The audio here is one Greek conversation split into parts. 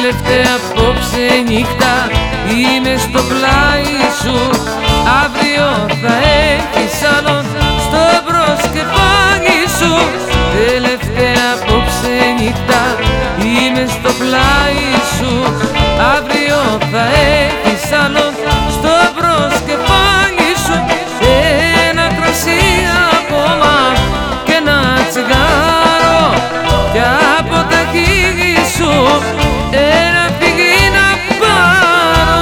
Τελευταία απόψε νύχτα είμαι στο πλάι σου. Αύριο θα έχεις άλλον στο προσκεφάλι σου. Τελευταία απόψε νύχτα είμαι στο πλάι σου. Αύριο θα έχεις άλλον στο προσκεφάλι σου. Ένα κρασί ακόμα και ένα τσιγάρο κι από τα χείλη σου ένα φυγί να πάρω.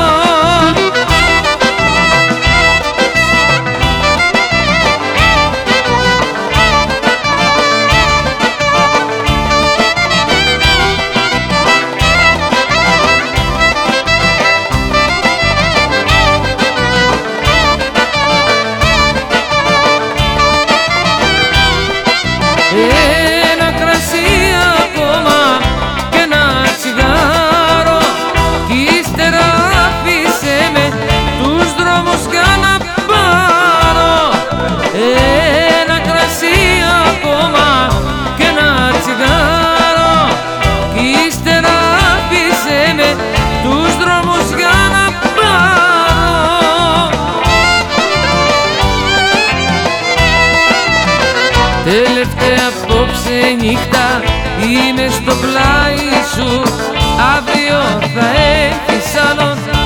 Ένα κρασί ακόμα και ένα τσιγάρο κι ύστερα άφησε με τους δρόμους για να πάρω. Ένα κρασί ακόμα και ένα τσιγάρο κι ύστερα άφησε με τους δρόμους για να πάρω. Τελευταία απόψε νύχτα είμαι στο πλάι σου. Αύριο θα έχεις άλλον